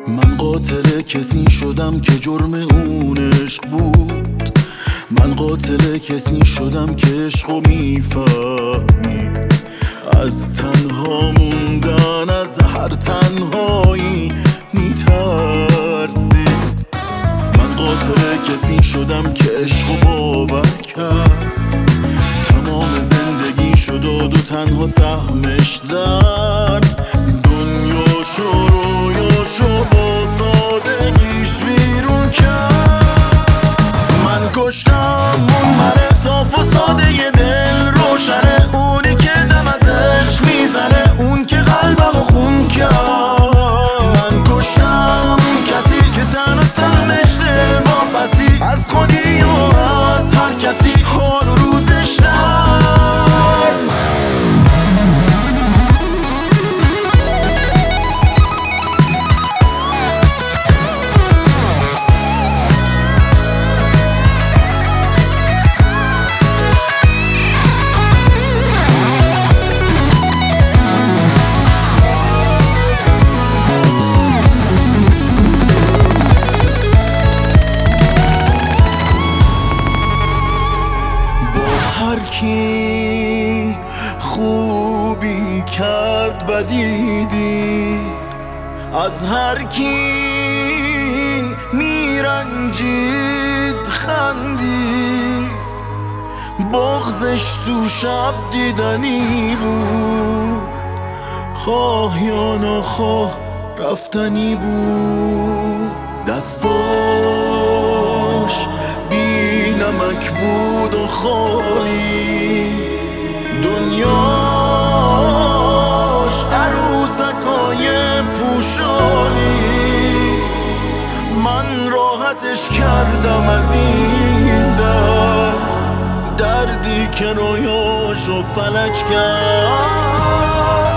من قاتل کسی شدم که جرم اون عشق بود. من قاتل کسی شدم که عشقو میفهمید. از تنها موندن از هر تنهایی میترسید. من قاتل کسی شدم که عشقو باور کرد. تمام زندگی شد و تنها سهمش درد. دنیاشو رویاشو با سادگیش ویرون کرد. من کشتم اون مره صاف و ساده ی دل روشنه، اونی که دم از عشق میزنه، اون که قلبمو خون کرد. من کشتم کسی که تنها سهمش دل واپسی از خودی و از هر کسی حال و روزش در. هر کی خوبی کرد بدی دید، از هر کی میرنجید خندید. بغضش تو شب دیدنی بود، خواه یا نخواه رفتنی بود. دستاش بی نمک بود و خالی، دنیاش عروسکای پوشالی. من راحتش کردم از این درد، دردی که رویاشو فلج کرد.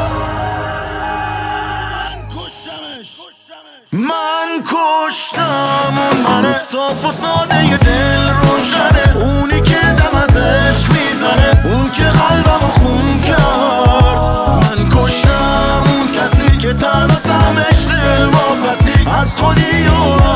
من کشتم اون مره صاف و ساده ی دل روشنه، اونی که دم از عشق میزنه، اون که قلبمو خون کرد. من کشتم اون کسی که تنها سهمش دل واپسی از خودی و